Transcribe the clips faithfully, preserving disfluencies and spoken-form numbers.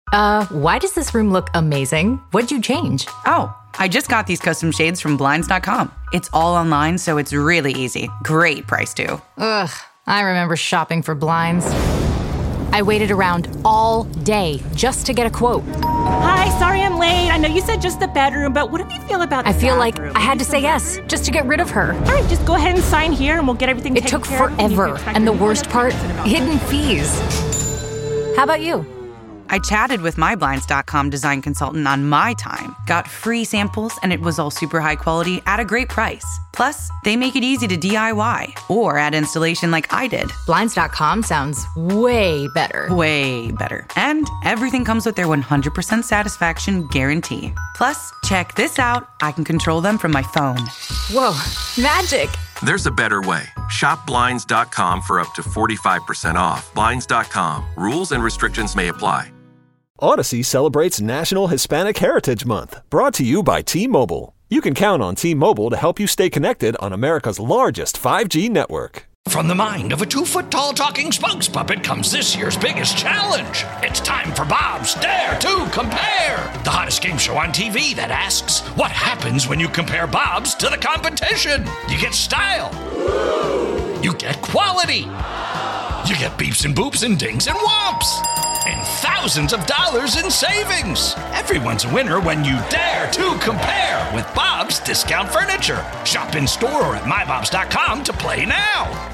Uh, why does this room look amazing? What'd you change? Oh, I just got these custom shades from Blinds dot com. It's all online, so it's really easy. Great price, too. Ugh, I remember shopping for blinds. I waited around all day just to get a quote. Hi, sorry I'm late. I know you said just the bedroom, but what do you feel about the I feel bathroom? like I had to say yes just to get rid of her. All right, just go ahead and sign here and we'll get everything It taken took care of. forever, and the worst part, hidden fees. How about you? I chatted with my Blinds dot com design consultant on my time, got free samples, and it was all super high quality at a great price. Plus, they make it easy to D I Y or add installation like I did. Blinds dot com sounds way better. Way better. And everything comes with their one hundred percent satisfaction guarantee. Plus, check this out. I can control them from my phone. Whoa, magic. There's a better way. Shop Blinds dot com for up to forty-five percent off. Blinds dot com. Rules and restrictions may apply. Odyssey celebrates National Hispanic Heritage Month, brought to you by T-Mobile. You can count on T-Mobile to help you stay connected on America's largest five G network. From the mind of a two-foot-tall talking spokes puppet comes this year's biggest challenge. It's time for Bob's Dare to Compare, the hottest game show on T V that asks, what happens when you compare Bob's to the competition? You get style. You get quality. You get beeps and boops and dings and whomps. And thousands of dollars in savings. Everyone's a winner when you dare to compare with Bob's Discount Furniture. Shop in store or at my bobs dot com to play now.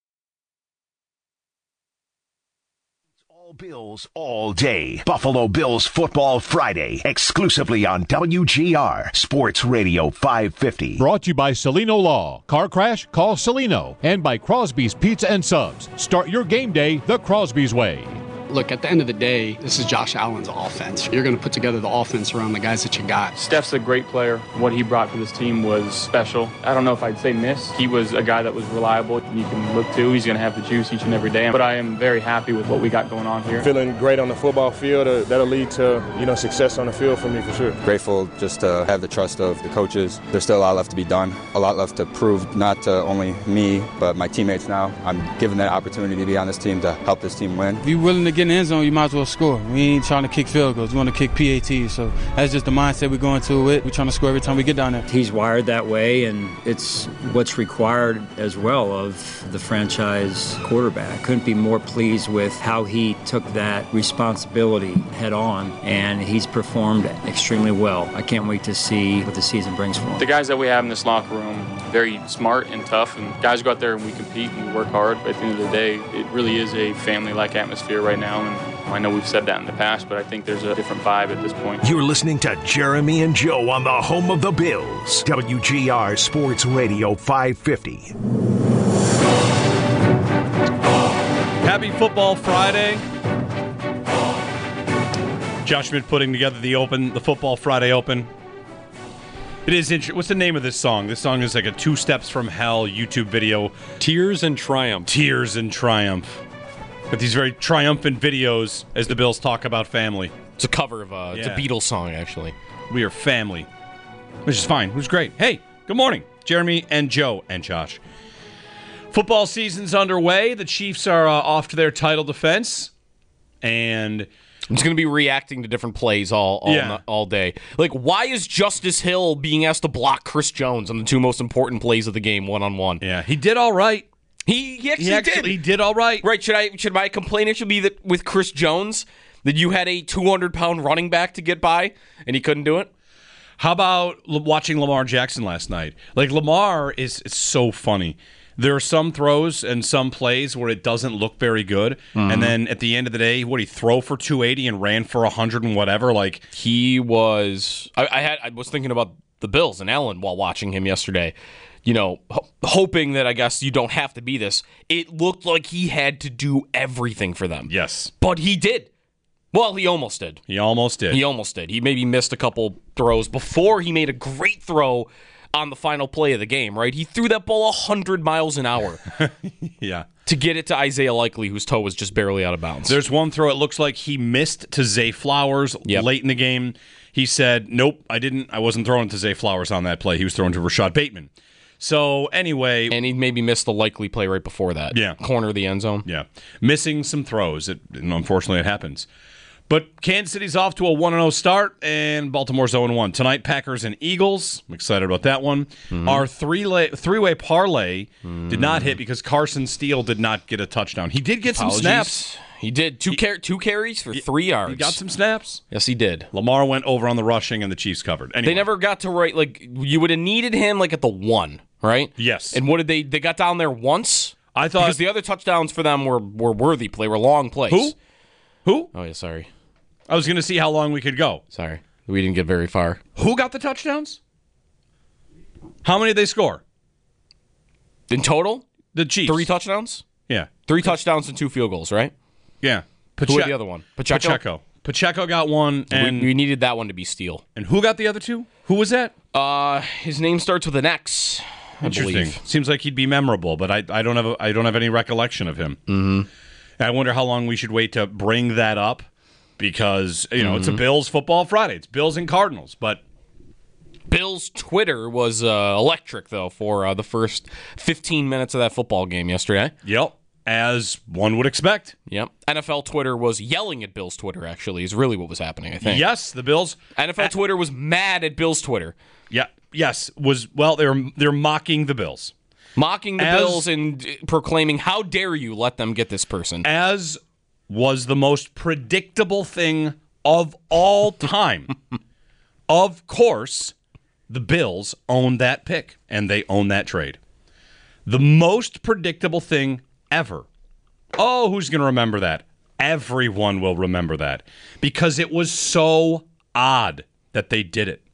All Bills all day. Buffalo Bills Football Friday. Exclusively on W G R Sports Radio five fifty. Brought to you by Celino Law. Car crash? Call Celino. And by Crosby's Pizza and Subs. Start your game day the Crosby's way. Look, at the end of the day, this is Josh Allen's offense. You're going to put together the offense around the guys that you got. Steph's a great player. What he brought for this team was special. I don't know if I'd say miss. He was a guy that was reliable and you can look to. He's going to have the juice each and every day. But I am very happy with what we got going on here. Feeling great on the football field. Uh, that'll lead to, you know, success on the field for me for sure. Grateful just to have the trust of the coaches. There's still a lot left to be done. A lot left to prove, not to only me, but my teammates now. I'm given that opportunity to be on this team to help this team win. If you're willing to get in the end zone, you might as well score. We ain't trying to kick field goals. We want to kick P A Ts. So that's just the mindset we're going to it. We're trying to score every time we get down there. He's wired that way, and it's what's required as well of the franchise quarterback. Couldn't be more pleased with how he took that responsibility head on, and he's performed extremely well. I can't wait to see what the season brings for him. The guys that we have in this locker room, very smart and tough, and guys go out there and we compete and we work hard, but at the end of the day, it really is a family-like atmosphere right now, and I know we've said that in the past, but I think there's a different vibe at this point. You're listening to Jeremy and Joe on the home of the Bills. W G R Sports Radio five fifty. Happy Football Friday. Josh Schmidt putting together the Open, the Football Friday Open. It is interesting. What's the name of this song? This song is like a Two Steps from Hell YouTube video. Tears and Triumph. Tears and Triumph. With these very triumphant videos as the Bills talk about family. It's a cover of a, it's Yeah. a Beatles song, actually. We are family. Which is fine. Which is great. Hey, good morning. Jeremy and Joe and Josh. Football season's underway. The Chiefs are uh, off to their title defense. And I'm just going to be reacting to different plays all all, Yeah. all day. Like, why is Justice Hill being asked to block Chris Jones on the two most important plays of the game, one-on-one? Yeah, he did all right. He, he actually, He actually did. he did all right. Right, should I should my complaint actually be that with Chris Jones, that you had a two hundred pound running back to get by, and he couldn't do it? How about l- watching Lamar Jackson last night? Like, Lamar is it's so funny. There are some throws and some plays where it doesn't look very good, Mhm. and then at the end of the day, what, he throw for two eighty and ran for one hundred and whatever? Like, He was. I, I had. I was thinking about the Bills and Allen while watching him yesterday. You know, ho- hoping that I guess you don't have to be this. It looked like he had to do everything for them. yes, But he did. Well, he almost did. he almost did. He almost did. He maybe missed a couple throws before he made a great throw on the final play of the game, right? He threw that ball one hundred miles an hour yeah. to get it to Isaiah Likely, whose toe was just barely out of bounds. There's one throw, it looks like he missed to Zay Flowers Yep. late in the game. He said, nope, I didn't. I wasn't throwing to Zay Flowers on that play. He was throwing to Rashad Bateman. So, anyway. And he maybe missed the Likely play right before that. Yeah. Corner of the end zone. Yeah. Missing some throws. It, and unfortunately, it happens. But Kansas City's off to a one and oh start, and Baltimore's oh and one. Tonight, Packers and Eagles. I'm excited about that one. Mm-hmm. Our three-lay, three-way parlay mm-hmm. did not hit because Carson Steele did not get a touchdown. He did get Apologies. some snaps. He did. Two, car- two carries for three yards. He got some snaps. Yes, he did. Lamar went over on the rushing, and the Chiefs covered. Anyway. They never got to right, like, you would have needed him, like, at the one, right? Yes. And what did they, they got down there once? I thought. Because the other touchdowns for them were, were worthy play, were long plays. Who? Who? Oh, yeah, sorry. I was going to see how long we could go. Sorry. We didn't get very far. Who got the touchdowns? How many did they score? In total? The Chiefs. Three touchdowns? Yeah. Three touchdowns and two field goals, right? Yeah. Pache- who was the other one? Pacheco? Pacheco. Pacheco got one. and we, we needed that one to be Steele. And who got the other two? Who was that? Uh, his name starts with an X, I Interesting. believe. Seems like he'd be memorable, but I, I don't have a, I don't have any recollection of him. Mm-hmm. I wonder how long we should wait to bring that up. Because, you know, mm-hmm. it's a Bills football Friday. It's Bills and Cardinals, but... Bills Twitter was uh, electric, though, for uh, the first fifteen minutes of that football game yesterday. Yep, as one would expect. Yep. N F L Twitter was yelling at Bills Twitter, actually, is really what was happening, I think. Yes, the Bills... N F L Twitter was mad at Bills Twitter. Yeah, yes, was... Well, they're, they're mocking the Bills. Mocking the as, Bills and proclaiming, how dare you let them get this person. As... was the most predictable thing of all time. Of course, the Bills own that pick, and they own that trade. The most predictable thing ever. Oh, who's going to remember that? Everyone will remember that. Because it was so odd that they did it.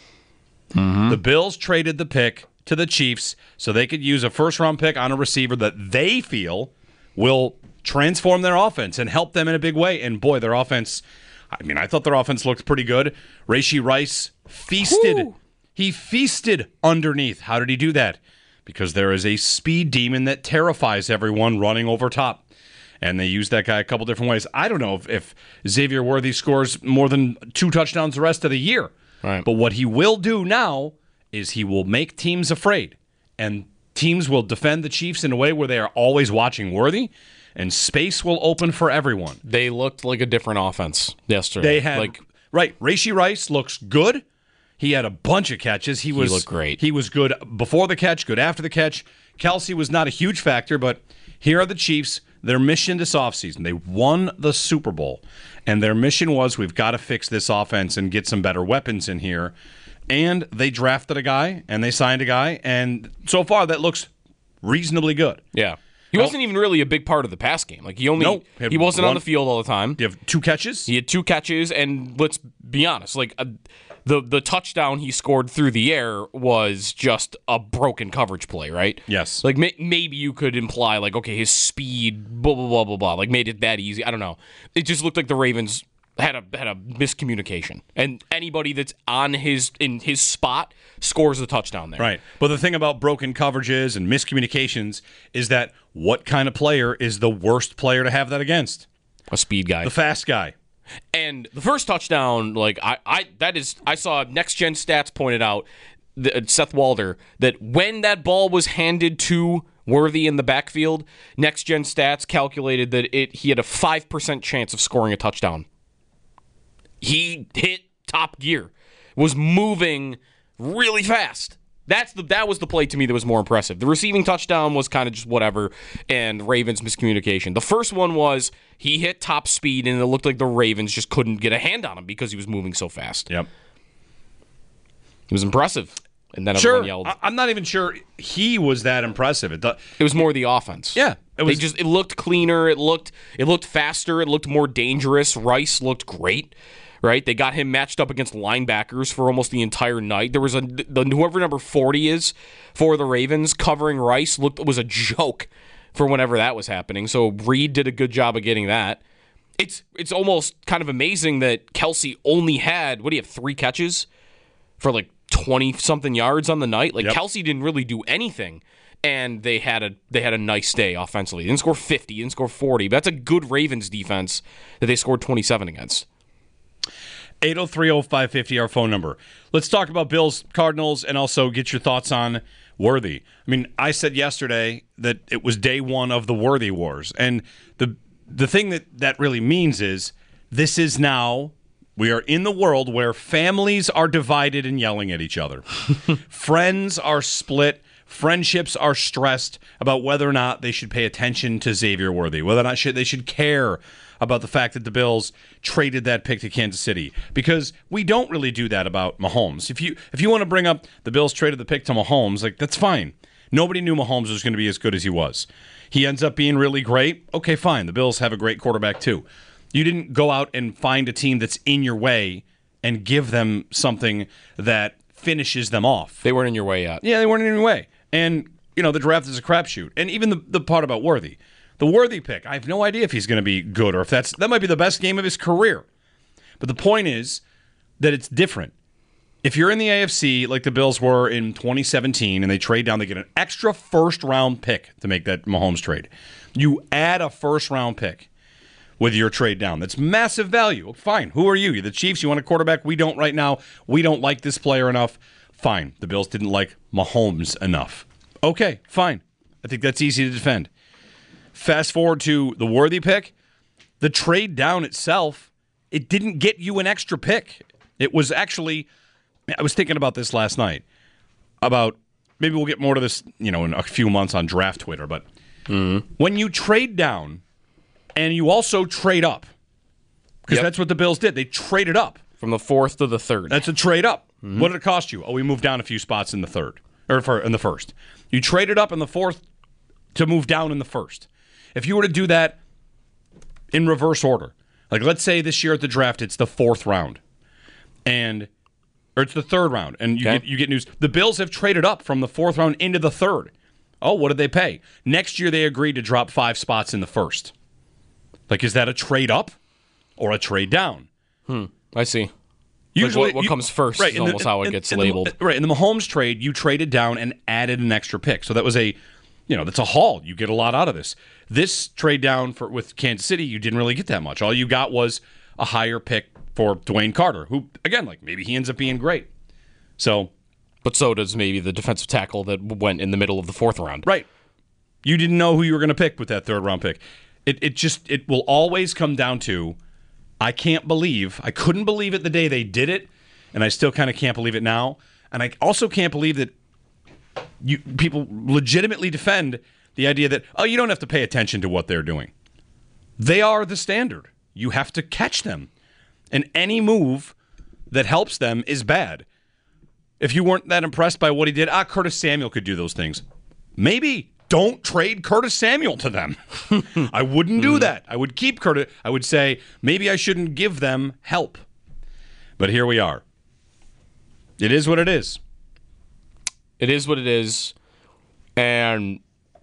Mm-hmm. The Bills traded the pick to the Chiefs so they could use a first-round pick on a receiver that they feel will transform their offense and help them in a big way. And boy, their offense, I mean, I thought their offense looked pretty good. Rashee Rice feasted. Woo. He feasted underneath. How did he do that? Because there is a speed demon that terrifies everyone running over top. And they use that guy a couple different ways. I don't know if, if Xavier Worthy scores more than two touchdowns the rest of the year. Right. But what he will do now is he will make teams afraid. And teams will defend the Chiefs in a way where they are always watching Worthy. And space will open for everyone. They looked like a different offense yesterday. They had like right. Rashee Rice looks good. He had a bunch of catches. He was he looked great. He was good before the catch, good after the catch. Kelsey was not a huge factor, but here are the Chiefs. Their mission this offseason, they won the Super Bowl, and their mission was we've got to fix this offense and get some better weapons in here. And they drafted a guy, and they signed a guy, and so far that looks reasonably good. Yeah. He wasn't even really a big part of the pass game. Like he only nope. he wasn't one, on the field all the time. You have two catches? He had two catches, and let's be honest, like uh, the the touchdown he scored through the air was just a broken coverage play, right? Yes. Like may, maybe you could imply like, okay, his speed, blah blah blah blah blah, like made it that easy. I don't know. It just looked like the Ravens had a had a miscommunication, and anybody that's on his in his spot scores a touchdown there. Right. But the thing about broken coverages and miscommunications is that what kind of player is the worst player to have that against? A speed guy. The fast guy. And the first touchdown, like I, I that is I saw Next Gen Stats pointed out, the, Seth Walder, that when that ball was handed to Worthy in the backfield, Next Gen Stats calculated that it he had a five percent chance of scoring a touchdown. He hit top gear, was moving really fast. That's the that was the play to me that was more impressive. The receiving touchdown was kind of just whatever, and Ravens miscommunication. The first one was he hit top speed, and it looked like the Ravens just couldn't get a hand on him because he was moving so fast. Yep. It was impressive. And then sure. everyone yelled. I- I'm not even sure he was that impressive. It, th- it was more the offense. Yeah. It was they just it looked cleaner, it looked it looked faster, it looked more dangerous. Rice looked great. Right, they got him matched up against linebackers for almost the entire night. There was a the whoever number forty is for the Ravens covering Rice looked was a joke for whenever that was happening. So Reed did a good job of getting that. It's it's almost kind of amazing that Kelsey only had what do you have three catches for like twenty something yards on the night. Like yep. Kelsey didn't really do anything, and they had a they had a nice day offensively. They didn't score fifty, didn't score forty. But that's a good Ravens defense that they scored twenty-seven against. eight oh three oh five five oh, our phone number. Let's talk about Bills, Cardinals, and also get your thoughts on Worthy. I mean, I said yesterday that it was day one of the Worthy Wars. And the the thing that that really means is this is now, we are in the world where families are divided and yelling at each other. Friends are split. Friendships are stressed about whether or not they should pay attention to Xavier Worthy, whether or not should, they should care about the fact that the Bills traded that pick to Kansas City. Because we don't really do that about Mahomes. If you if you want to bring up the Bills traded the pick to Mahomes, like that's fine. Nobody knew Mahomes was going to be as good as he was. He ends up being really great. Okay, fine. The Bills have a great quarterback too. You didn't go out and find a team that's in your way and give them something that finishes them off. They weren't in your way yet. Yeah, they weren't in your way. And, you know, the draft is a crapshoot. And even the, the part about Worthy. The Worthy pick, I have no idea if he's going to be good or if that's that might be the best game of his career. But the point is that it's different. If you're in the A F C like the Bills were in twenty seventeen and they trade down, they get an extra first-round pick to make that Mahomes trade. You add a first-round pick with your trade down. That's massive value. Fine. Who are you? You're the Chiefs. You want a quarterback? We don't right now. We don't like this player enough. Fine. The Bills didn't like Mahomes enough. Okay, fine. I think that's easy to defend. Fast forward to the Worthy pick. The trade down itself, it didn't get you an extra pick. It was actually, I was thinking about this last night, about, maybe we'll get more to this, you know, in a few months on Draft Twitter, but mm-hmm. when you trade down and you also trade up, because yep. that's what the Bills did. They traded up. From the fourth to the third. That's a trade up. Mm-hmm. What did it cost you? Oh, we moved down a few spots in the third, or for, in the first. You traded up in the fourth to move down in the first. If you were to do that in reverse order, like let's say this year at the draft it's the fourth round, and or it's the third round, and you okay. get you get news. The Bills have traded up from the fourth round into the third. Oh, what did they pay? Next year they agreed to drop five spots in the first. Like, is that a trade up or a trade down? Hmm. I see. Usually, like what, what you, comes first right, is almost the, how it in, gets in labeled. The, right. In the Mahomes trade, you traded down and added an extra pick. So that was a, you know, that's a haul. You get a lot out of this. This trade down for with Kansas City, you didn't really get that much. All you got was a higher pick for Dwayne Carter, who, again, like maybe he ends up being great. So, but so does maybe the defensive tackle that went in the middle of the fourth round. Right. You didn't know who you were going to pick with that third round pick. It it just it will always come down to, I can't believe, I couldn't believe it the day they did it, and I still kind of can't believe it now. And I also can't believe that you people legitimately defend the idea that, oh, you don't have to pay attention to what they're doing. They are the standard. You have to catch them. And any move that helps them is bad. If you weren't that impressed by what he did, ah, Curtis Samuel could do those things. Maybe don't trade Curtis Samuel to them. I wouldn't do that. I would keep Curtis. I would say maybe I shouldn't give them help. But here we are. It is what it is. It is what it is. And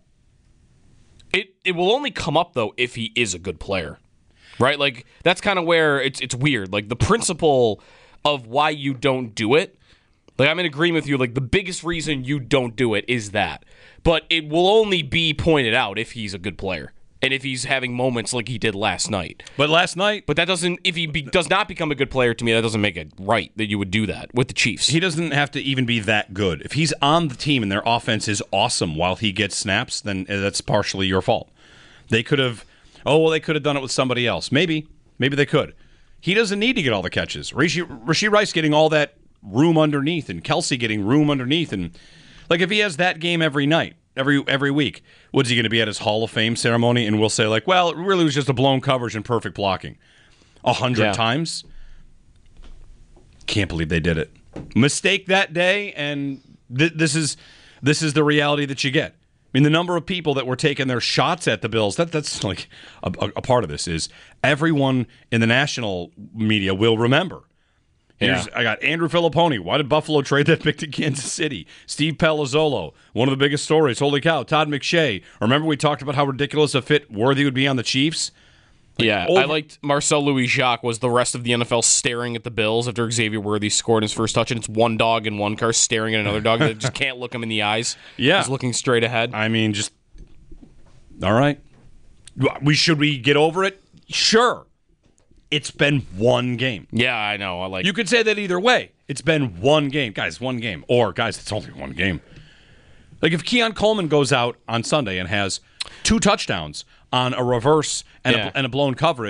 it it will only come up, though, if he is a good player. Right? Like, that's kind of where it's it's weird. Like, the principle of why you don't do it, like, I'm in agreement with you. Like, the biggest reason you don't do it is that. But it will only be pointed out if he's a good player. And if he's having moments like he did last night. But last night... But that doesn't... If he be, does not become a good player, to me, that doesn't make it right that you would do that with the Chiefs. He doesn't have to even be that good. If he's on the team and their offense is awesome while he gets snaps, then that's partially your fault. They could have... Oh, well, they could have done it with somebody else. Maybe. Maybe they could. He doesn't need to get all the catches. Rashee, Rashee Rice getting all that room underneath and Kelsey getting room underneath. And like, if he has that game every night, every every week, what's he going to be at his Hall of Fame ceremony? And we'll say, like, well, it really was just a blown coverage and perfect blocking. A hundred yeah. times? Can't believe they did it. Mistake that day, and th- this is this is the reality that you get. I mean, the number of people that were taking their shots at the Bills, that that's like a, a part of this is everyone in the national media will remember. Here's, yeah. I got Andrew Filipponi. Why did Buffalo trade that pick to Kansas City? Steve Palazzolo, one of the biggest stories. Holy cow. Todd McShay. Remember we talked about how ridiculous a fit Worthy would be on the Chiefs? Like, yeah, over- I liked Marcel Louis-Jacques was the rest of the N F L staring at the Bills after Xavier Worthy scored his first touch, and it's one dog in one car staring at another dog that just can't look him in the eyes. Yeah. He's looking straight ahead. I mean, just, all right. We Should we get over it? Sure. It's been one game. Yeah, I know. I like. You could say that either way. It's been one game. Guys, one game. Or, guys, it's only one game. Like, if Keon Coleman goes out on Sunday and has two touchdowns on a reverse and, yeah. a, and a blown coverage,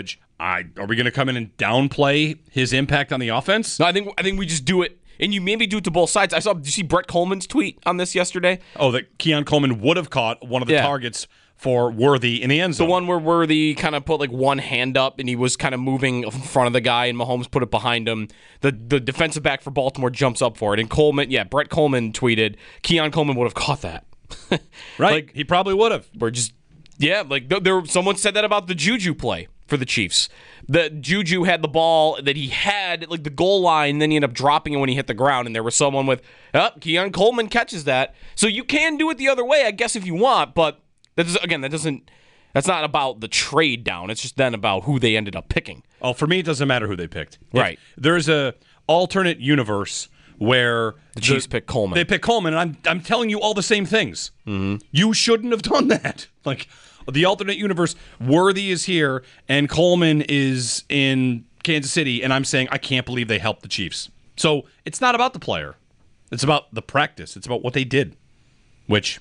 I are we going to come in and downplay his impact on the offense? No, I think I think we just do it, and you maybe do it to both sides. I saw. Did you see Brett Coleman's tweet on this yesterday? Oh, that Keon Coleman would have caught one of the Yeah. targets for Worthy in the end zone. The one where Worthy kind of put like one hand up and he was kind of moving in front of the guy and Mahomes put it behind him. The the defensive back for Baltimore jumps up for it. And Coleman, yeah, Brett Coleman tweeted, Keon Coleman would have caught that. Right. Like, he probably would have. We're just, yeah, like there, there. Someone said that about the Juju play for the Chiefs. The Juju had the ball that he had at like the goal line, then he ended up dropping it when he hit the ground, and there was someone with, oh, Keon Coleman catches that. So you can do it the other way, I guess, if you want, but that is, again, that doesn't. That's not about the trade down. It's just then about who they ended up picking. Oh, for me, it doesn't matter who they picked. Right. If there's a alternate universe where the Chiefs pick Coleman. They pick Coleman, and I'm I'm telling you all the same things. Mm-hmm. You shouldn't have done that. Like the alternate universe, Worthy is here and Coleman is in Kansas City, and I'm saying I can't believe they helped the Chiefs. So it's not about the player. It's about the practice. It's about what they did, which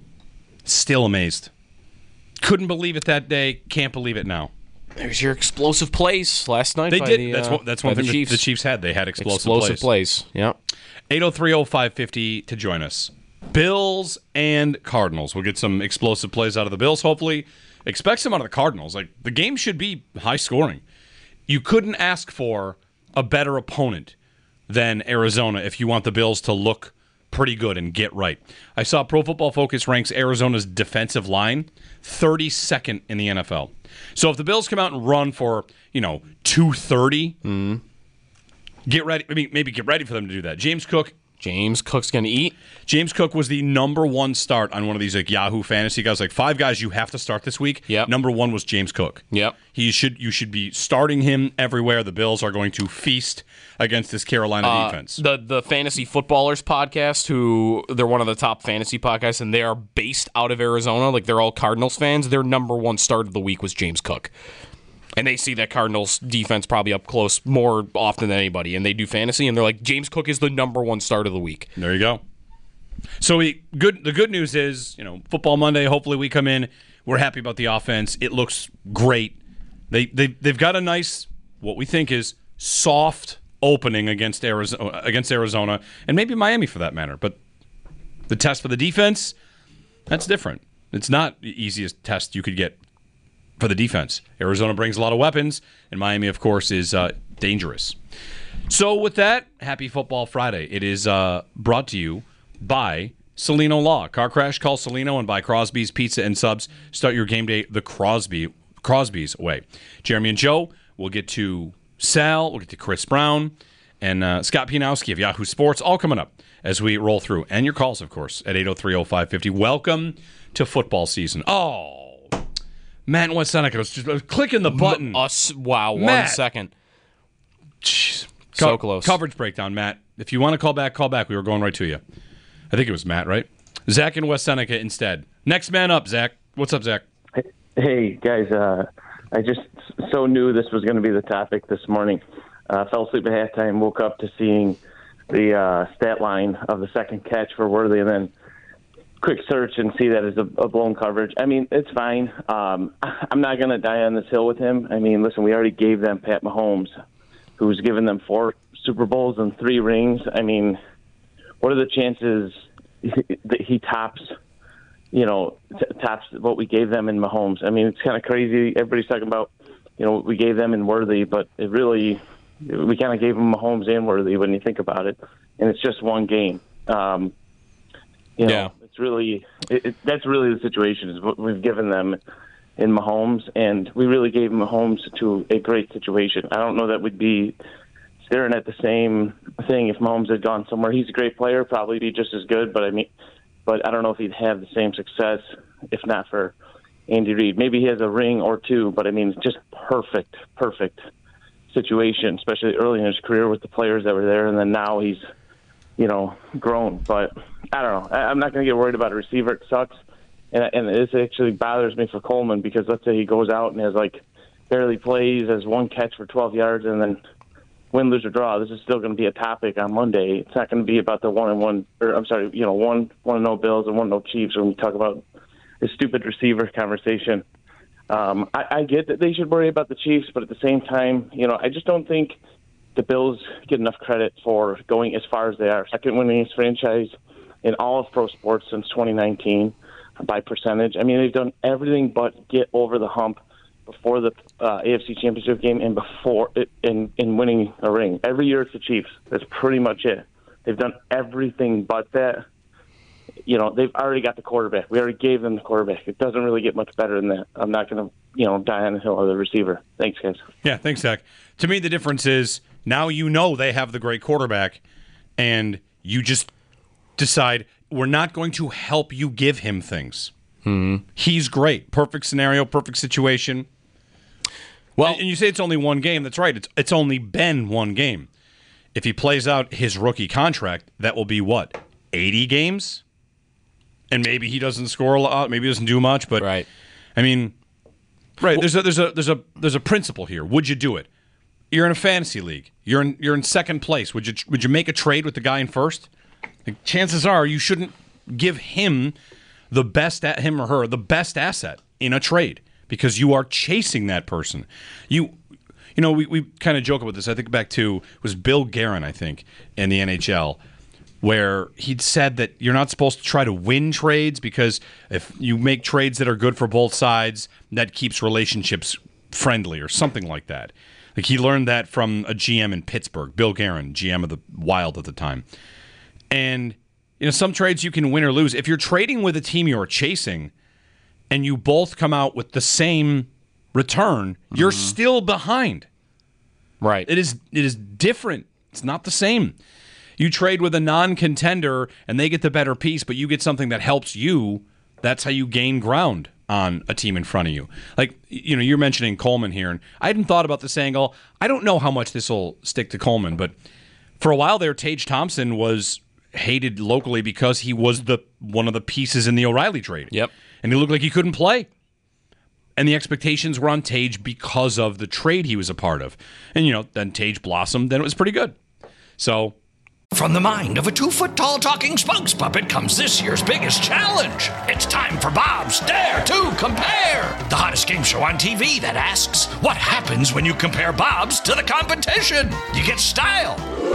still amazed. Couldn't believe it that day. Can't believe it now. There's your explosive plays last night. They by did. The, that's uh, one, that's one by thing the Chiefs. the Chiefs had. They had explosive, explosive plays. plays. Yeah. eight oh three oh five fifty to join us. Bills and Cardinals. We'll get some explosive plays out of the Bills, hopefully. Expect some out of the Cardinals. Like the game should be high scoring. You couldn't ask for a better opponent than Arizona if you want the Bills to look pretty good and get right. I saw Pro Football Focus ranks Arizona's defensive line thirty-second in the N F L. So if the Bills come out and run for, you know, two thirty, mm-hmm. get ready. I mean, maybe get ready for them to do that. James Cook. James Cook's going to eat. James Cook was the number one start on one of these like Yahoo Fantasy guys. Like five guys you have to start this week. Yep. Number one was James Cook. Yep. He should you should be starting him everywhere. The Bills are going to feast against this Carolina Uh, defense. The the Fantasy Footballers podcast, who they're one of the top fantasy podcasts, and they are based out of Arizona. Like they're all Cardinals fans. Their number one start of the week was James Cook. And they see that Cardinals defense probably up close more often than anybody. And they do fantasy, and they're like, James Cook is the number one start of the week. There you go. So we good. The good news is, you know, Football Monday, hopefully we come in, we're happy about the offense. It looks great. They, they, they've got a nice, what we think is soft opening against Arizona, against Arizona, and maybe Miami for that matter. But the test for the defense, that's different. It's not the easiest test you could get for the defense. Arizona brings a lot of weapons, and Miami, of course, is uh, dangerous. So with that, happy Football Friday. It is uh, brought to you by Celino Law. Car crash, call Celino, and buy Crosby's Pizza and Subs. Start your game day the Crosby Crosby's way. Jeremy and Joe, we'll get to Sal, we'll get to Chris Brown, and uh, Scott Pianowski of Yahoo Sports, all coming up as we roll through. And your calls, of course, at eight oh three oh five fifty. Welcome to football season. Oh, Matt in West Seneca was just was clicking the button. Us, wow, one Matt. second. Jeez. So Co- close. Coverage breakdown, Matt. If you want to call back, call back. We were going right to you. I think it was Matt, right? Zach in West Seneca instead. Next man up, Zach. What's up, Zach? Hey, guys. Uh, I just so knew this was going to be the topic this morning. Uh, fell asleep at halftime, woke up to seeing the uh, stat line of the second catch for Worthy, and then quick search and see that as a, a blown coverage. I mean, it's fine. Um, I'm not going to die on this hill with him. I mean, listen, we already gave them Pat Mahomes, who's given them four Super Bowls and three rings. I mean, what are the chances that he tops, you know, t- tops what we gave them in Mahomes? I mean, it's kind of crazy. Everybody's talking about, you know, what we gave them in Worthy, but it really, we kind of gave them Mahomes and Worthy when you think about it, and it's just one game. Um, you know, yeah. It's really it, it, that's really the situation is what we've given them in Mahomes, and we really gave Mahomes to a great situation. I don't know that we'd be staring at the same thing if Mahomes had gone somewhere. He's a great player, probably be just as good, but I mean, but I don't know if he'd have the same success if not for Andy Reid. Maybe he has a ring or two, but I mean, just perfect, perfect situation, especially early in his career with the players that were there, and then now he's, you know, grown. But I don't know. I'm not going to get worried about a receiver. It sucks. And, and this actually bothers me for Coleman because let's say he goes out and has, like, barely plays, has one catch for twelve yards, and then win, lose, or draw. This is still going to be a topic on Monday. It's not going to be about the one-and-one, or I'm sorry, you know, one, one-and-oh Bills and one-and-oh Chiefs when we talk about this stupid receiver conversation. Um, I, I get that they should worry about the Chiefs, but at the same time, you know, I just don't think the Bills get enough credit for going as far as they are. Second winningest franchise in all of pro sports since twenty nineteen by percentage. I mean, they've done everything but get over the hump before the uh, A F C Championship game and before it, in, in winning a ring. Every year it's the Chiefs. That's pretty much it. They've done everything but that. You know, they've already got the quarterback. We already gave them the quarterback. It doesn't really get much better than that. I'm not going to, you know, die on the hill of the receiver. Thanks, guys. Yeah, thanks, Zach. To me, the difference is now you know they have the great quarterback, and you just decide we're not going to help you give him things. Mm-hmm. He's great. Perfect scenario, perfect situation. Well, and you say it's only one game. That's right. It's it's only been one game. If he plays out his rookie contract, that will be what? eighty games? And maybe he doesn't score a lot, maybe he doesn't do much, but right. I mean, right, there's a there's a there's a there's a principle here. Would you do it? You're in a fantasy league. You're in you're in second place. Would you would you make a trade with the guy in first? Like, chances are you shouldn't give him the best at him or her the best asset in a trade because you are chasing that person. You you know, we, we kind of joke about this. I think back to it was Bill Guerin, I think, in the N H L, where he'd said that you're not supposed to try to win trades because if you make trades that are good for both sides, that keeps relationships friendly or something like that. Like he learned that from a G M in Pittsburgh, Bill Guerin, G M of the Wild at the time. And you know, some trades you can win or lose. If you're trading with a team you're chasing and you both come out with the same return, mm-hmm. you're still behind. Right. It is it is different. It's not the same. You trade with a non-contender and they get the better piece, but you get something that helps you. That's how you gain ground on a team in front of you. Like, you know, you're mentioning Coleman here, and I hadn't thought about this angle. I don't know how much this will stick to Coleman, but for a while there, Tage Thompson was hated locally because he was the one of the pieces in the O'Reilly trade. Yep. And he looked like he couldn't play. And the expectations were on Tage because of the trade he was a part of. And, you know, then Tage blossomed, then it was pretty good. So... From the mind of a two-foot-tall talking spokes puppet comes this year's biggest challenge. It's time for Bob's Dare to Compare, the hottest game show on T V that asks, what happens when you compare Bob's to the competition? You get style.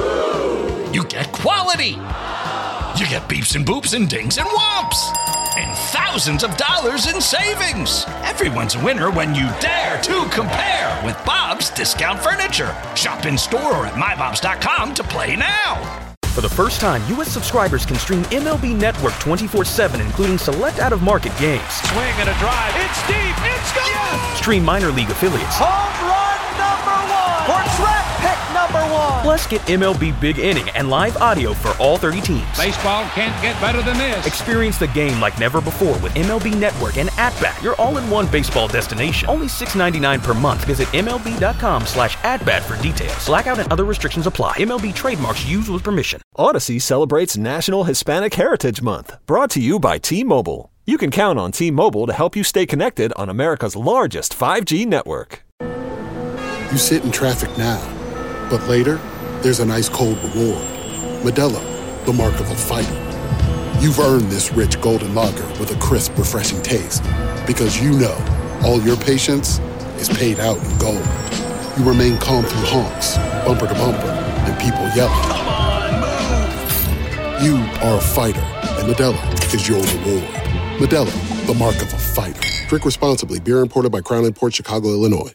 You get quality. You get beeps and boops and dings and whomps. And thousands of dollars in savings. Everyone's a winner when you dare to compare with Bob's Discount Furniture. Shop in store or at my bobs dot com to play now. For the first time, U S subscribers can stream M L B Network twenty-four seven, including select out-of-market games. Swing and a drive. It's deep. It's gone. Yes! Stream minor league affiliates. Home run number one. Or draft pick number one. Plus, get M L B Big Inning and live audio for all thirty teams. Baseball can't get better than this. Experience the game like never before with M L B Network and At-Bat, your all-in-one baseball destination. Only six ninety-nine per month. Visit M L B dot com slash at-bat for details. Blackout and other restrictions apply. M L B trademarks used with permission. Odyssey celebrates National Hispanic Heritage Month, brought to you by T-Mobile. You can count on T-Mobile to help you stay connected on America's largest five G network. You sit in traffic now, but later, there's an ice-cold reward. Modelo, the mark of a fighter. You've earned this rich golden lager with a crisp, refreshing taste. Because you know, all your patience is paid out in gold. You remain calm through honks, bumper to bumper, and people yelling. Come on, move! You are a fighter, and Modelo is your reward. Modelo, the mark of a fighter. Drink responsibly. Beer imported by Crown Imports, Chicago, Illinois.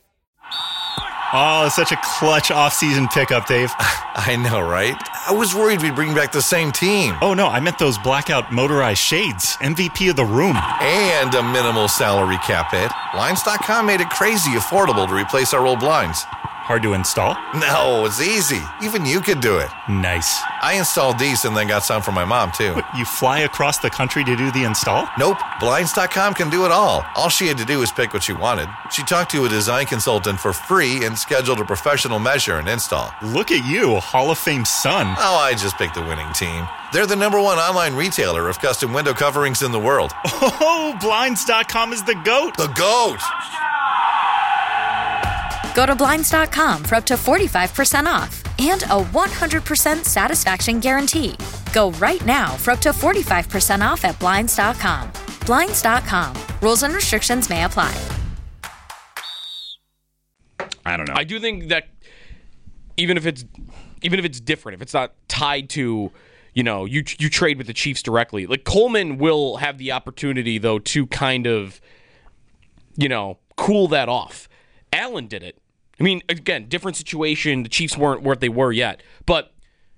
Oh, such a clutch offseason pickup, Dave. I know, right? I was worried we'd bring back the same team. Oh, no, I meant those blackout motorized shades. M V P of the room. And a minimal salary cap hit. Blinds dot com made it crazy affordable to replace our old blinds. Hard to install? No, it's easy. Even you could do it. Nice. I installed these and then got some for my mom, too. What, you fly across the country to do the install? Nope. Blinds dot com can do it all. All she had to do was pick what she wanted. She talked to a design consultant for free and scheduled a professional measure and install. Look at you, Hall of Fame son. Oh, I just picked the winning team. They're the number one online retailer of custom window coverings in the world. Oh, Blinds dot com is the GOAT. The GOAT! Go to Blinds dot com for up to forty-five percent off and a one hundred percent satisfaction guarantee. Go right now for up to forty-five percent off at Blinds dot com. Blinds dot com. Rules and restrictions may apply. I don't know. I do think that even if it's even if it's different, if it's not tied to, you know, you you trade with the Chiefs directly, like Coleman will have the opportunity though to kind of, you know, cool that off. Allen did it. I mean, again, different situation. The Chiefs weren't where they were yet, but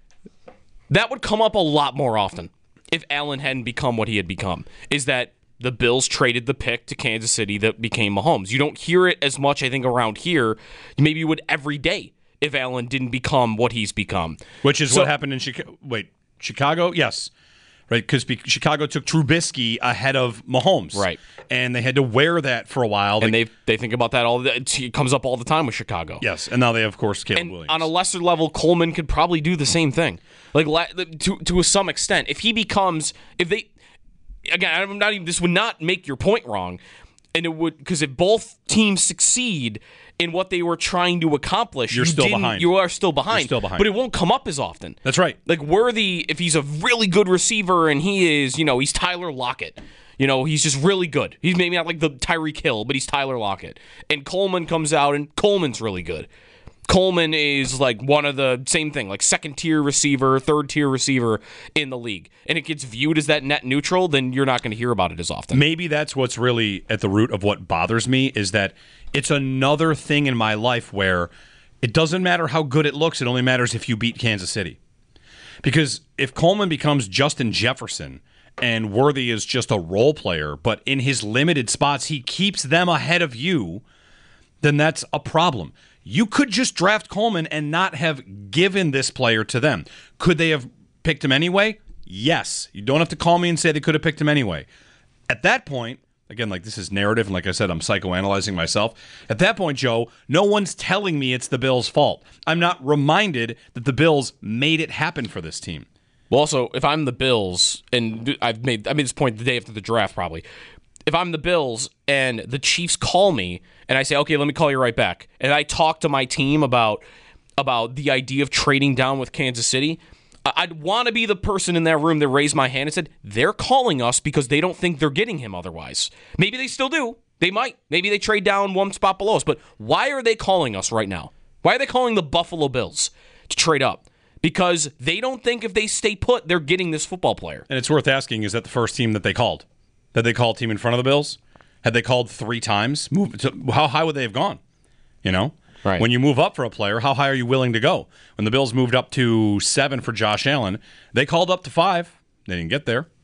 that would come up a lot more often if Allen hadn't become what he had become. Is that the Bills traded the pick to Kansas City that became Mahomes. You don't hear it as much, I think, around here. Maybe you would every day if Allen didn't become what he's become. Which is so, what happened in Chicago. Wait, Chicago? Yes. Right, because Chicago took Trubisky ahead of Mahomes. Right. And they had to wear that for a while. And they they think about that all the It comes up all the time with Chicago. Yes, and now they have, of course, Caleb and Williams. On a lesser level, Coleman could probably do the same thing. Like to to some extent. If he becomes, if they, again, I'm not even, this would not make your point wrong. And it would, because if both teams succeed in what they were trying to accomplish, you're you still didn't- behind. You are still behind. You're still behind. But it won't come up as often. That's right. Like Worthy, if he's a really good receiver and he is, you know, he's Tyler Lockett. You know, he's just really good. He's maybe not like the Tyreek Hill, but he's Tyler Lockett. And Coleman comes out and Coleman's really good. Coleman is like one of the same thing, like second tier receiver, third tier receiver in the league. And it gets viewed as that net neutral, then you're not going to hear about it as often. Maybe that's what's really at the root of what bothers me is that it's another thing in my life where it doesn't matter how good it looks. It only matters if you beat Kansas City. Because if Coleman becomes Justin Jefferson and Worthy is just a role player, but in his limited spots he keeps them ahead of you, then that's a problem. You could just draft Coleman and not have given this player to them. Could they have picked him anyway? Yes. You don't have to call me and say they could have picked him anyway. At that point, again, like this is narrative, and like I said, I'm psychoanalyzing myself. At that point, Joe, no one's telling me it's the Bills' fault. I'm not reminded that the Bills made it happen for this team. Well, also, if I'm the Bills, and I've made I made this point the day after the draft probably, if I'm the Bills and the Chiefs call me and I say, okay, let me call you right back, and I talk to my team about about the idea of trading down with Kansas City, I'd want to be the person in that room that raised my hand and said, they're calling us because they don't think they're getting him otherwise. Maybe they still do. They might. Maybe they trade down one spot below us. But why are they calling us right now? Why are they calling the Buffalo Bills to trade up? Because they don't think if they stay put, they're getting this football player. And it's worth asking, is that the first team that they called? That they called team in front of the Bills? Had they called three times? Move to, how high would they have gone? You know? Right. When you move up for a player, how high are you willing to go? When the Bills moved up to seven for Josh Allen, they called up to five. They didn't get there.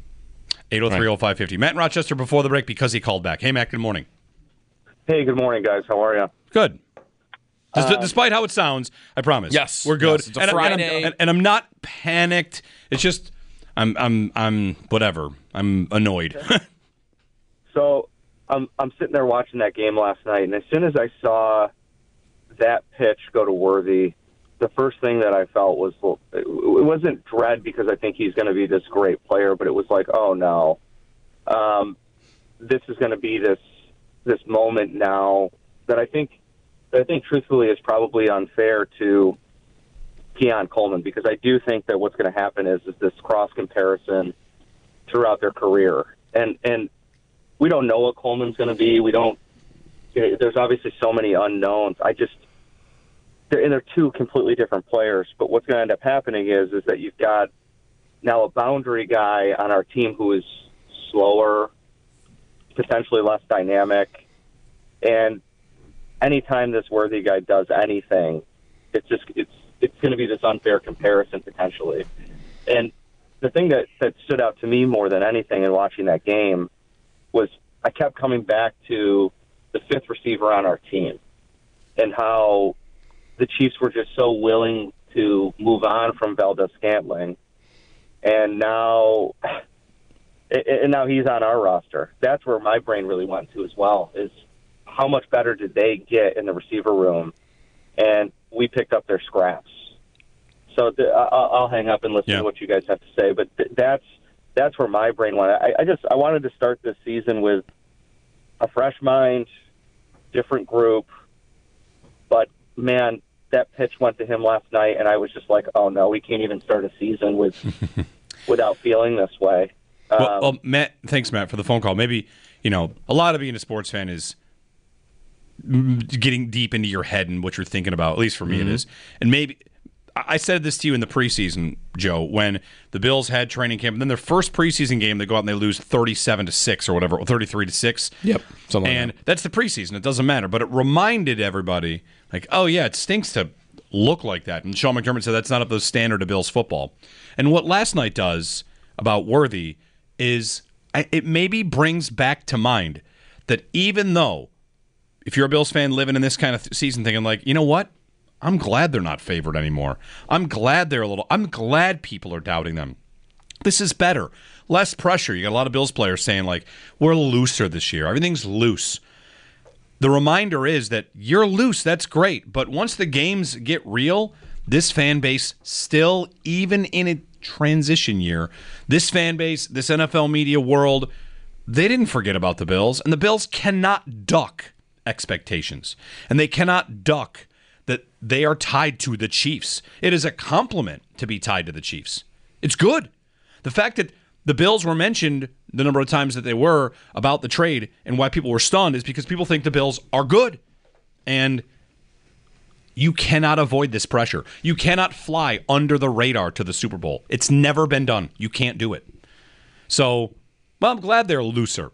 eight oh three oh five five oh. Matt in Rochester before the break because he called back. Hey, Matt, good morning. Hey, good morning, guys. How are you? Good. Des- Um, despite how it sounds, I promise. Yes. We're good. Yes, it's a and, I'm- and I'm, Friday. and, and I'm not panicked. It's just, I'm, I'm, I'm, whatever. I'm annoyed. So I'm I'm sitting there watching that game last night, and as soon as I saw that pitch go to Worthy, the first thing that I felt was, well, it wasn't dread because I think he's going to be this great player, but it was like, oh no, um, this is going to be this this moment now that I think that I think truthfully is probably unfair to Keon Coleman, because I do think that what's going to happen is is this cross comparison throughout their career, and and we don't know what Coleman's going to be. We don't. There's obviously so many unknowns. I just they're, and they're two completely different players. But what's going to end up happening is is that you've got now a boundary guy on our team who is slower, potentially less dynamic, and anytime this Worthy guy does anything, it's just it's it's going to be this unfair comparison potentially. And the thing that that stood out to me more than anything in watching that game was I kept coming back to the fifth receiver on our team and how the Chiefs were just so willing to move on from Valdez-Scantling, and now and now he's on our roster. That's where my brain really went to as well, is how much better did they get in the receiver room, and we picked up their scraps. So the, I'll, I'll hang up and listen yeah. to what you guys have to say, but th- that's That's where my brain went. I, I just I wanted to start this season with a fresh mind, different group. But man, that pitch went to him last night, and I was just like, "Oh no, we can't even start a season with without feeling this way." Um, well, well, Matt, thanks, Matt, for the phone call. Maybe you know a lot of being a sports fan is getting deep into your head and what you're thinking about. At least for me, Mm-hmm. it is. And maybe I said this to you in the preseason, Joe, when the Bills had training camp, and then their first preseason game, they go out and they lose thirty-seven to six or whatever, or thirty-three to six. Yep, something like and that. that's the preseason. It doesn't matter, but it reminded everybody, like, oh yeah, it stinks to look like that. And Sean McDermott said that's not up to the standard of Bills football. And what last night does about Worthy is it maybe brings back to mind that even though, if you're a Bills fan living in this kind of th- season thinking like, you know what? I'm glad they're not favored anymore. I'm glad they're a little, I'm glad people are doubting them. This is better. Less pressure. You got a lot of Bills players saying like, we're looser this year. Everything's loose. The reminder is that you're loose. That's great. But once the games get real, this fan base still, even in a transition year, this fan base, this N F L media world, they didn't forget about the Bills. And the Bills cannot duck expectations. And they cannot duck that they are tied to the Chiefs. It is a compliment to be tied to the Chiefs. It's good. The fact that the Bills were mentioned the number of times that they were about the trade and why people were stunned is because people think the Bills are good. And you cannot avoid this pressure. You cannot fly under the radar to the Super Bowl. It's never been done. You can't do it. So, well, I'm glad they're looser.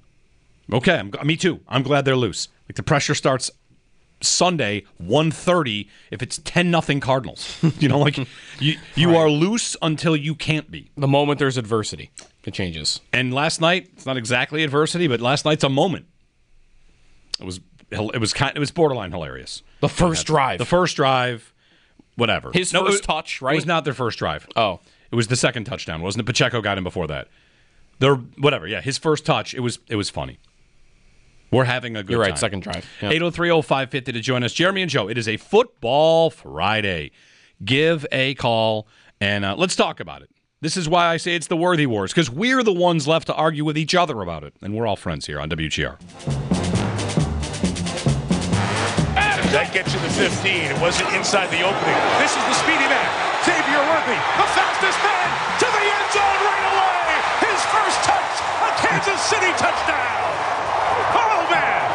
Okay, I'm, me too. I'm glad they're loose. Like the pressure starts Sunday, one thirty, if it's ten nothing Cardinals. You know, like you you Right. are loose until you can't be. The moment there's adversity, it changes. And last night, it's not exactly adversity, but last night's a moment. It was it was kind it was borderline hilarious. The first drive. The first drive, whatever. His No, first it- touch, It right? was not their first drive. Oh. It was the second touchdown, wasn't it? Pacheco got him before that. Their whatever, yeah, his first touch, it was it was funny. We're having a good You're right, time. second drive. Yep. eight oh three oh five fifty to join us. Jeremy and Joe, it is a Football Friday. Give a call, and uh, let's talk about it. This is why I say it's the Worthy Wars, because we're the ones left to argue with each other about it, and we're all friends here on W G R. That gets you the fifteen. It wasn't inside the opening. This is the speedy man, Xavier Worthy, the fastest man to the end zone right away. His first touch, a Kansas City touchdown. Oh, man.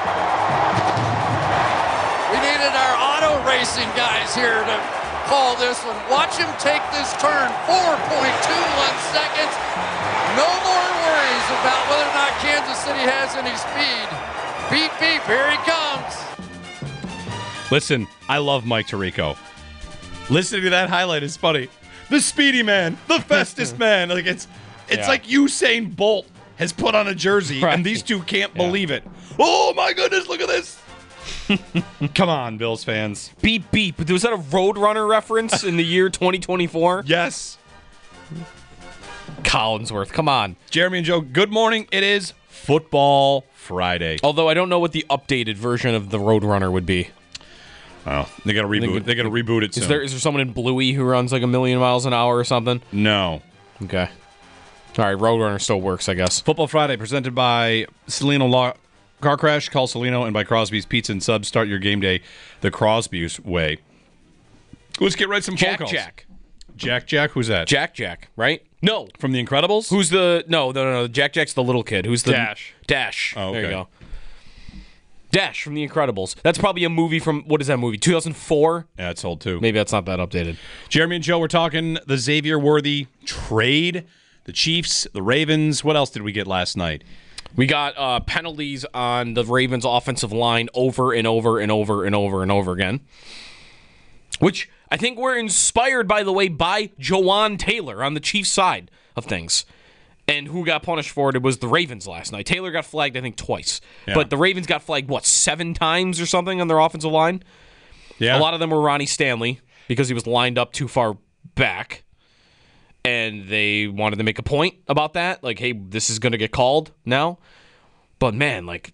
We needed our auto racing guys here to call this one. Watch him take this turn, four point two one seconds. No more worries about whether or not Kansas City has any speed. Beep, beep, here he comes. Listen, I love Mike Tirico. Listening to that highlight is funny. The speedy man, the fastest man. Like it's it's Yeah. like Usain Bolt has put on a jersey, Right. and these two can't Yeah. believe it. Oh my goodness, look at this. Come on, Bills fans. Beep, beep. Was that a Roadrunner reference in the year twenty twenty-four? Yes. Collinsworth, come on. Jeremy and Joe, good morning. It is Football Friday. Although I don't know what the updated version of the Roadrunner would be. Oh, they got to reboot. They got to reboot it soon. Is there is there someone in Bluey who runs like a million miles an hour or something? No. Okay. All right, Roadrunner still works, I guess. Football Friday presented by Celino Law Car Crash. Call Celino, and by Crosby's Pizza and Subs. Start your game day the Crosby's way. Let's get right some phone Jack calls. Jack. Jack Jack, who's that? Jack Jack, right? No. From The Incredibles? Who's the no no no no Jack Jack's the little kid. Who's the Dash. Dash. Oh, There you okay. go. Dash from The Incredibles. That's probably a movie from what is that movie? two thousand four? Yeah, it's old too. Maybe that's not that updated. Jeremy and Joe, we're talking the Xavier Worthy trade, the Chiefs, the Ravens. What else did we get last night? We got uh, penalties on the Ravens' offensive line over and over and over and over and over again, which I think were inspired, by the way, by Jawan Taylor on the Chiefs' side of things. And who got punished for it? It was the Ravens last night. Taylor got flagged, I think, twice. Yeah. But the Ravens got flagged, what, seven times or something on their offensive line? Yeah. A lot of them were Ronnie Stanley because he was lined up too far back. And they wanted to make a point about that. Like, hey, this is going to get called now. But, man, like,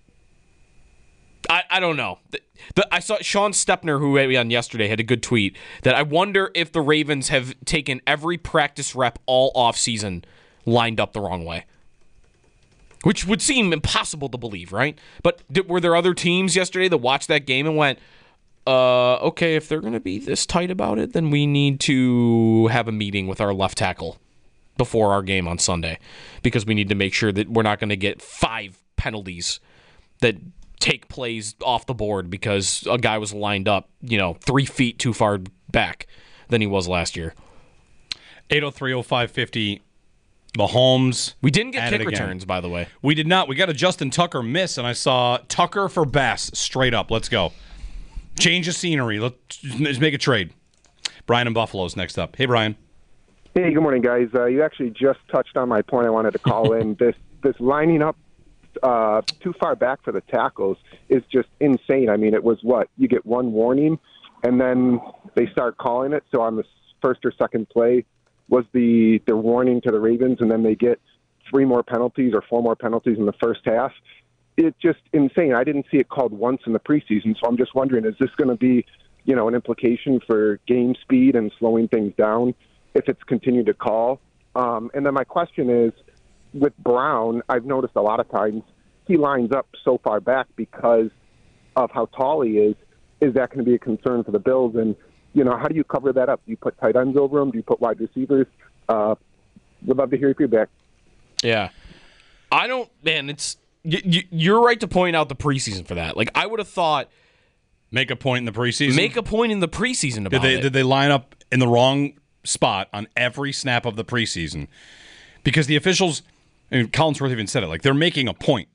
I, I don't know. The, the, I saw Sean Stepner, who we had on yesterday, had a good tweet that I wonder if the Ravens have taken every practice rep all offseason lined up the wrong way. Which would seem impossible to believe, right? But did, were there other teams yesterday that watched that game and went, uh, okay, if they're going to be this tight about it, then we need to have a meeting with our left tackle before our game on Sunday because we need to make sure that we're not going to get five penalties that take plays off the board because a guy was lined up, you know, three feet too far back than he was last year. eight oh three oh five fifty. Mahomes. We didn't get kick returns, by the way. We did not. We got a Justin Tucker miss, and I saw Tucker for Bass straight up. Let's go. Change the scenery. Let's, let's make a trade. Brian in Buffalo's next up. Hey, Brian. Hey, good morning, guys. Uh, you actually just touched on my point I wanted to call in. This this lining up uh, too far back for the tackles is just insane. I mean, it was what? You get one warning, and then they start calling it. So on the first or second play was the, the warning to the Ravens, and then they get three more penalties or four more penalties in the first half. It's just insane. I didn't see it called once in the preseason, so I'm just wondering, is this going to be, you know, an implication for game speed and slowing things down if it's continued to call? Um, and then my question is, with Brown, I've noticed a lot of times he lines up so far back because of how tall he is. Is that going to be a concern for the Bills? And, you know, how do you cover that up? Do you put tight ends over him? Do you put wide receivers? Uh, would love to hear your feedback. Yeah. I don't, man, it's, you, you're right to point out the preseason for that. Like, I would have thought. Make a point in the preseason? Make a point in the preseason about did they, it. Did they line up in the wrong spot on every snap of the preseason? Because the officials, I mean, Collinsworth even said it, like, they're making a point.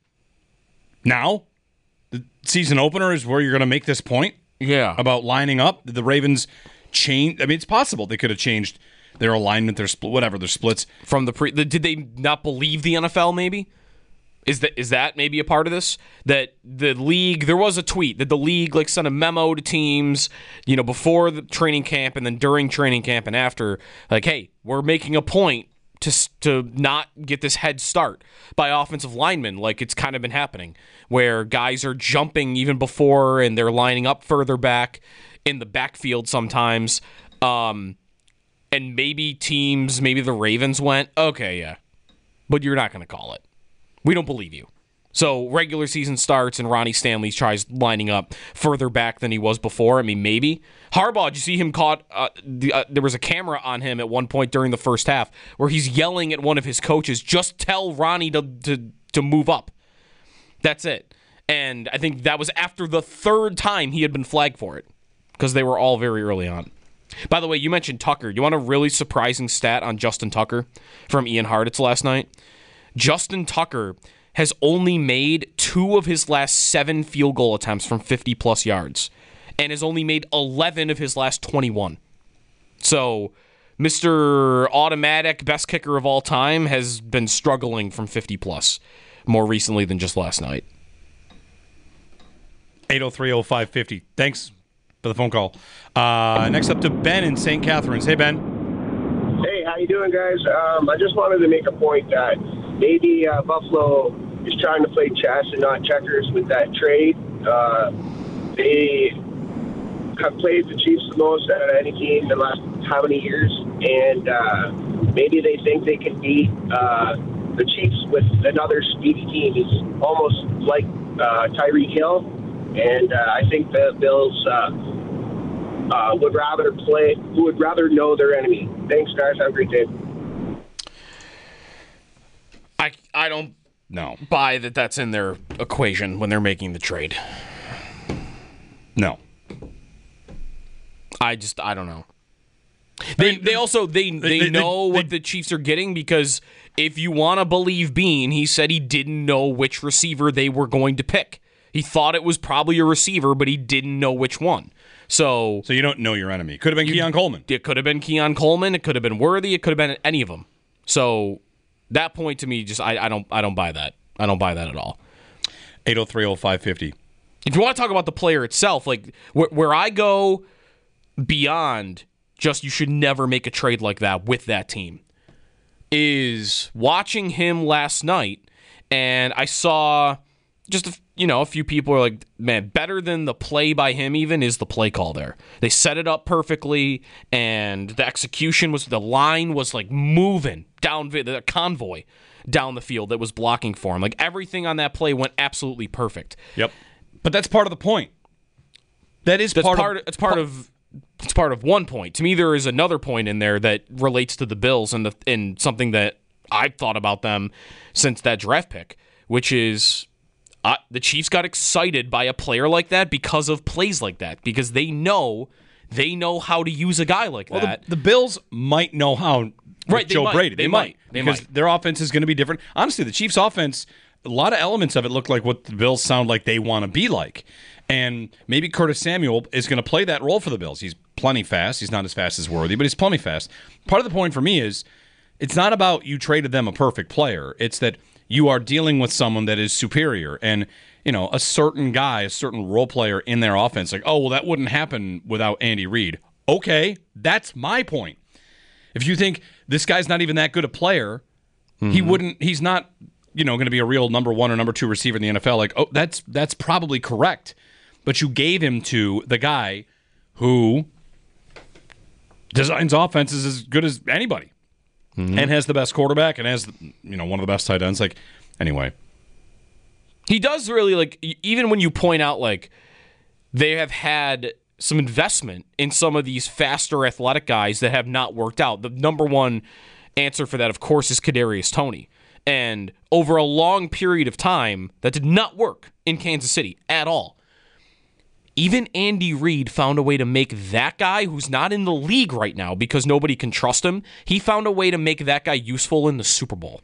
Now, the season opener is where you're going to make this point? Yeah. About lining up? Did the Ravens change? I mean, it's possible they could have changed their alignment, their split, whatever, their splits. From the pre, the, did they not believe the N F L, maybe? Is that is that maybe a part of this? That the league, there was a tweet that the league like sent a memo to teams, you know, before the training camp and then during training camp and after, like, hey, we're making a point to to not get this head start by offensive linemen, like it's kind of been happening, where guys are jumping even before and they're lining up further back in the backfield sometimes. Um, and maybe teams, maybe the Ravens went, okay, yeah, but you're not going to call it. We don't believe you. So regular season starts and Ronnie Stanley tries lining up further back than he was before. I mean, maybe. Harbaugh, did you see him caught? Uh, the, uh, there was a camera on him at one point during the first half where he's yelling at one of his coaches, just tell Ronnie to, to, to move up. That's it. And I think that was after the third time he had been flagged for it because they were all very early on. By the way, you mentioned Tucker. You want a really surprising stat on Justin Tucker from Ian Hartitz last night? Justin Tucker has only made two of his last seven field goal attempts from fifty-plus yards and has only made eleven of his last twenty-one. So Mister Automatic best kicker of all time has been struggling from fifty-plus more recently than just last night. eight oh three oh five fifty. Thanks for the phone call. Uh, next up to Ben in Saint Catharines. Hey, Ben. Hey, how you doing, guys? Um, I just wanted to make a point that maybe uh, Buffalo is trying to play chess and not checkers with that trade. Uh, they have played the Chiefs the most out of any team in the last how many years, and uh, maybe they think they can beat uh, the Chiefs with another speedy team. It's almost like uh, Tyreek Hill, and uh, I think the Bills uh, uh, would rather play, would rather know their enemy. Thanks, guys. Have a great day. I, I don't no. buy that that's in their equation when they're making the trade. No. I just, I don't know. They I mean, they also, they, they, they know they, what they, the Chiefs are getting because if you want to believe Bean, he said he didn't know which receiver they were going to pick. He thought it was probably a receiver, but he didn't know which one. So so you don't know your enemy. Could have been you, Keon Coleman. It could have been Keon Coleman. It could have been Worthy. It could have been any of them. So that point to me, just I, I don't I don't buy that. I don't buy that at all. eight oh three oh five fifty. If you want to talk about the player itself, like where, where I go beyond just you should never make a trade like that with that team is watching him last night, and I saw just a, you know a few people are like, man, better than the play by him even is the play call there. They set it up perfectly, and the execution was the line was like moving down the convoy down the field that was blocking for him. Like everything on that play went absolutely perfect. Yep. But that's part of the point. That is that's part, part of it's part of it's part of one point. To me, there is another point in there that relates to the Bills and the and something that I've thought about them since that draft pick, which is Uh, the Chiefs got excited by a player like that because of plays like that, because they know they know how to use a guy like well, that. The, the Bills might know how. Right, Joe might. Brady. They, they might. might. They because might. their offense is going to be different. Honestly, the Chiefs' offense, a lot of elements of it look like what the Bills sound like they want to be like. And maybe Curtis Samuel is going to play that role for the Bills. He's plenty fast. He's not as fast as Worthy, but he's plenty fast. Part of the point for me is it's not about you traded them a perfect player. It's that you are dealing with someone that is superior. And, you know, a certain guy, a certain role player in their offense, like, oh, well, that wouldn't happen without Andy Reid. Okay, that's my point. If you think this guy's not even that good a player, mm-hmm. he wouldn't. He's not, you know, going to be a real number one or number two receiver in the N F L. Like, oh, that's that's probably correct. But you gave him to the guy who designs offenses as good as anybody, mm-hmm. and has the best quarterback and has, you know, one of the best tight ends. Like, anyway, he does really, like, even when you point out, like, they have had some investment in some of these faster athletic guys that have not worked out. The number one answer for that, of course, is Kadarius Toney. And over a long period of time, that did not work in Kansas City at all. Even Andy Reid found a way to make that guy, who's not in the league right now because nobody can trust him, he found a way to make that guy useful in the Super Bowl.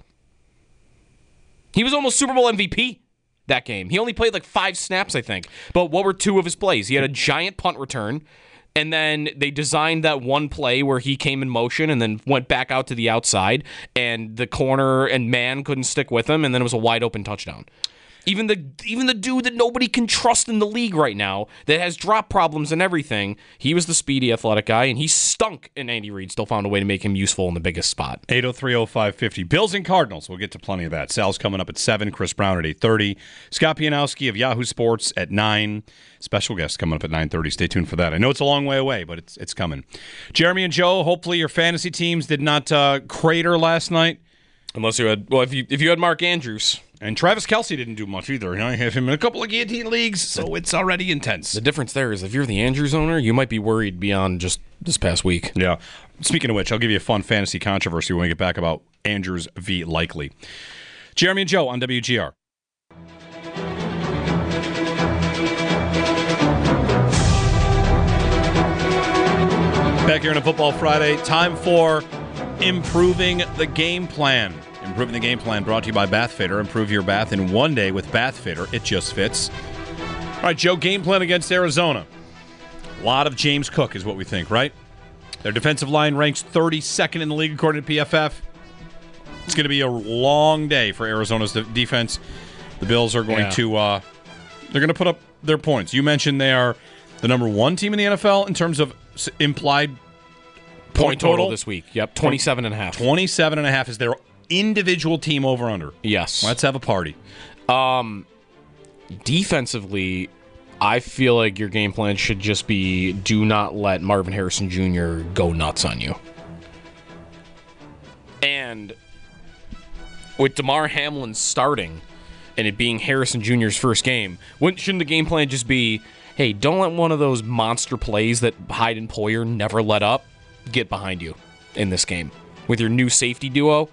He was almost Super Bowl M V P that game. He only played like five snaps, I think. But what were two of his plays? He had a giant punt return, and then they designed that one play where he came in motion and then went back out to the outside, and the corner and man couldn't stick with him, and then it was a wide open touchdown. Even the even the dude that nobody can trust in the league right now, that has drop problems and everything, he was the speedy athletic guy, and he stunk, and Andy Reid still found a way to make him useful in the biggest spot. eight oh three oh five fifty. Bills and Cardinals. We'll get to plenty of that. Sal's coming up at seven. Chris Brown at eight thirty. Scott Pianowski of Yahoo Sports at nine. Special guest coming up at nine thirty. Stay tuned for that. I know it's a long way away, but it's it's coming. Jeremy and Joe, hopefully your fantasy teams did not uh, crater last night. Unless you had, well, if you if you had Mark Andrews. And Travis Kelce didn't do much either. You know, I have him in a couple of guillotine leagues, so it's already intense. The difference there is if you're the Andrews owner, you might be worried beyond just this past week. Yeah. Speaking of which, I'll give you a fun fantasy controversy when we get back about Andrews v. Likely. Jeremy and Joe on W G R. Back here on a Football Friday, time for improving the game plan. Improving the game plan brought to you by Bath Fitter. Improve your bath in one day with Bath Fitter. It just fits. All right, Joe, game plan against Arizona. A lot of James Cook is what we think, right? Their defensive line ranks thirty-second in the league according to P F F. It's going to be a long day for Arizona's defense. The Bills are going yeah. to uh, they're going to put up their points. You mentioned they are the number one team in the N F L in terms of implied point, point total. total this week. Yep, twenty-seven and a half. twenty-seven and a half is their individual team over under. Yes. Let's have a party. Um, defensively, I feel like your game plan should just be do not let Marvin Harrison Junior go nuts on you. And with DeMar Hamlin starting and it being Harrison Junior's first game, wouldn't, shouldn't the game plan just be, hey, don't let one of those monster plays that Hyde and Poyer never let up get behind you in this game? With your new safety duo,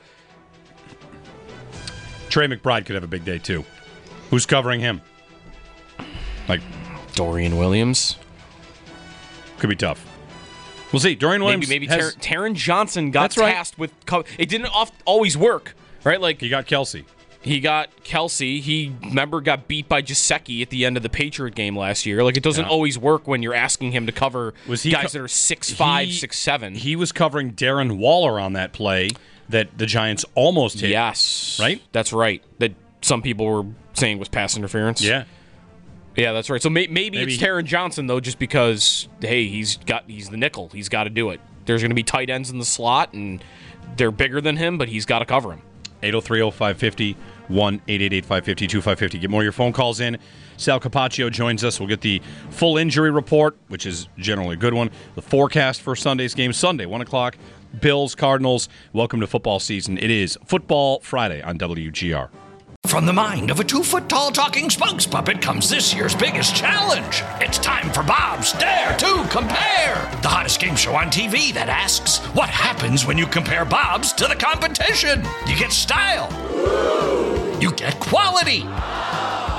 Trey McBride could have a big day, too. Who's covering him? Like Dorian Williams? Could be tough. We'll see. Dorian Williams Maybe, maybe has... Tar- Taron Johnson got That's right. tasked with... Co- it didn't oft- always work, right? Like He got Kelce. He got Kelce. He, remember, got beat by Gesicki at the end of the Patriot game last year. Like, it doesn't yeah. always work when you're asking him to cover was he guys co- that are six five, six seven. He was covering Darren Waller on that play that the Giants almost hit. Yes. Right? That's right. That some people were saying was pass interference. Yeah. Yeah, that's right. So may- maybe, maybe it's he- Taron Johnson, though, just because, hey, he's got he's the nickel. He's got to do it. There's going to be tight ends in the slot, and they're bigger than him, but he's got to cover him. eight oh three oh five fifty, one eight eight eight five five zero two five five zero. Get more of your phone calls in. Sal Capaccio joins us. We'll get the full injury report, which is generally a good one. The forecast for Sunday's game. Sunday, one o'clock, Bills, Cardinals. Welcome to football season. It is Football Friday on W G R. From the mind of a two-foot-tall talking spokes puppet comes this year's biggest challenge. It's time for Bob's Dare to Compare, the hottest game show on T V that asks, what happens when you compare Bob's to the competition? You get style. You get quality.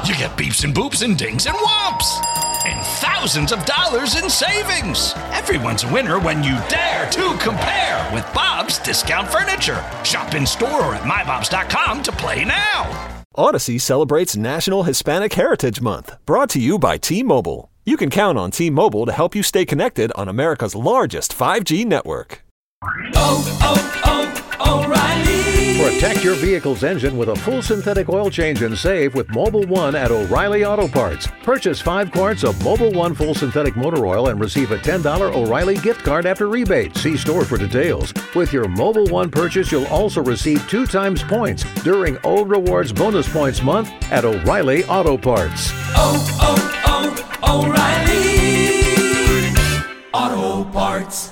You get beeps and boops and dings and whomps. And thousands of dollars in savings. Everyone's a winner when you dare to compare with Bob's Discount Furniture. Shop in store or at my bobs dot com to play now. Odyssey celebrates National Hispanic Heritage Month, brought to you by T-Mobile. You can count on T-Mobile to help you stay connected on America's largest five G network. Oh, oh, oh, O'Reilly! Protect your vehicle's engine with a full synthetic oil change and save with Mobil one at O'Reilly Auto Parts. Purchase five quarts of Mobil one full synthetic motor oil and receive a ten dollars O'Reilly gift card after rebate. See store for details. With your Mobil one purchase, you'll also receive two times points during O Rewards Bonus Points Month at O'Reilly Auto Parts. Oh, oh, oh, O'Reilly Auto Parts.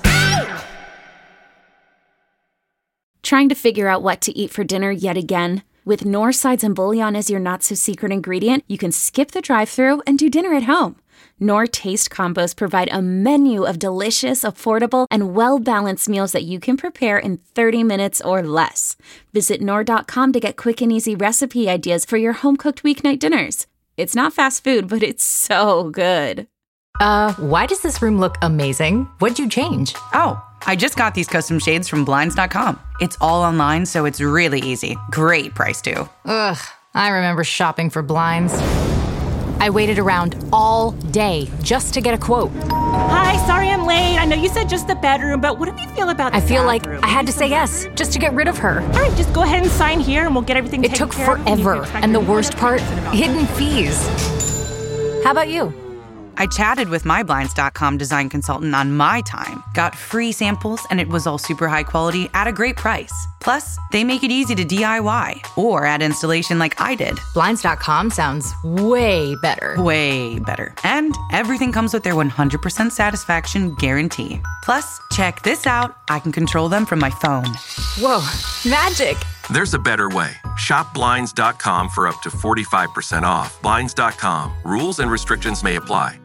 Trying to figure out what to eat for dinner yet again? With Knorr sides and bouillon as your not-so-secret ingredient, you can skip the drive-thru and do dinner at home. Knorr Taste Combos provide a menu of delicious, affordable, and well-balanced meals that you can prepare in thirty minutes or less. Visit Knorr dot com to get quick and easy recipe ideas for your home-cooked weeknight dinners. It's not fast food, but it's so good. Uh, why does this room look amazing? What'd you change? Oh, I just got these custom shades from Blinds dot com. It's all online, so it's really easy. Great price, too. Ugh, I remember shopping for blinds. I waited around all day just to get a quote. Hi, sorry I'm late. I know you said just the bedroom, but what do you feel about the I feel bathroom? like I had to say yes just to get rid of her. All right, just go ahead and sign here and we'll get everything It taken took care of. forever, and the worst part, hidden fees. How about you? I chatted with my Blinds dot com design consultant on my time, got free samples, and it was all super high quality at a great price. Plus, they make it easy to D I Y or add installation like I did. Blinds dot com sounds way better. Way better. And everything comes with their one hundred percent satisfaction guarantee. Plus, check this out. I can control them from my phone. Whoa, magic. There's a better way. Shop Blinds dot com for up to forty-five percent off. Blinds dot com. Rules and restrictions may apply.